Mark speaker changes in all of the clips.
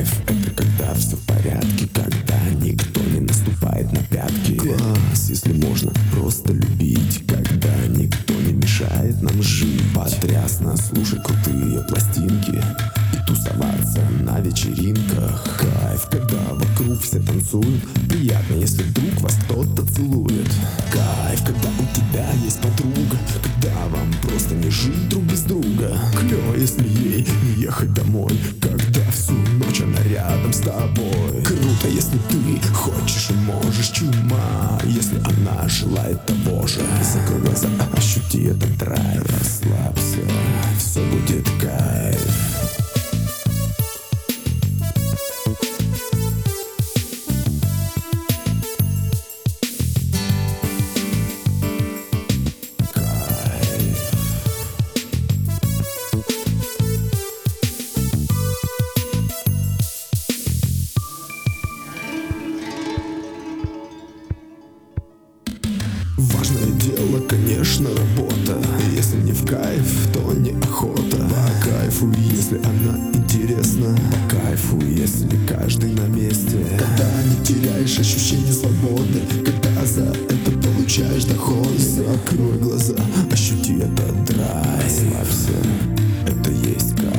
Speaker 1: Кайф — это когда все в порядке, когда никто не наступает на пятки. Класс, если можно просто любить, когда никто не мешает нам жить. Потрясно слушать крутые пластинки и тусоваться на вечеринках. Кайф, когда вокруг все танцуют. Приятно, если вдруг вас кто-то целует. Кайф, когда у тебя есть подруга, когда вам просто не жить друг без друга. Клево, если ей не ехать домой, когда всю ночь она рядом с тобой. Круто, если ты хочешь и можешь. Чума, если она желает того же. Закрой глаза, ощути этот драйв. Расслабься, все будет кайф. Важное дело, конечно, работа. Если не в кайф, то не охота. По кайфу, если она интересна. По кайфу, если каждый на месте. Когда не теряешь ощущение свободы, когда за это получаешь доход. Закрой глаза, ощути этот драйв. Расслабься, это есть кайф.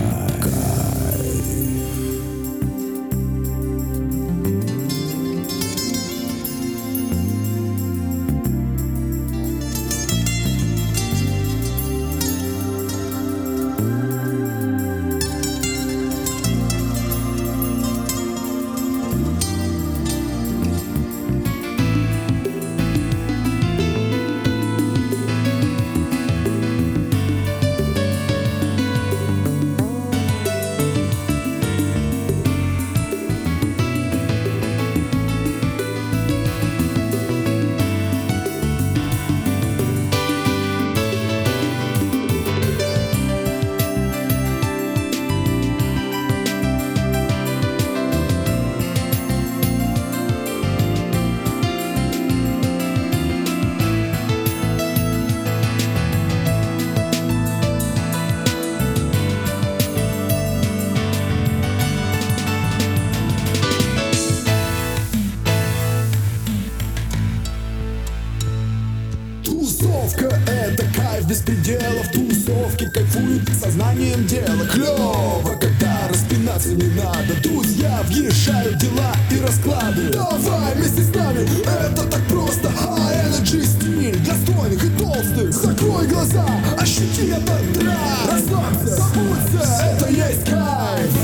Speaker 1: Тусовка — это кайф без пределов. Тусовки кайфуют сознанием дела. Клево, когда распинаться не надо. Друзья въезжают в дела и расклады. Давай вместе с нами, это так просто. High energy стиль для стройных и толстых. Закрой глаза, ощути этот драйв. Расслабься, забудься, это есть кайф.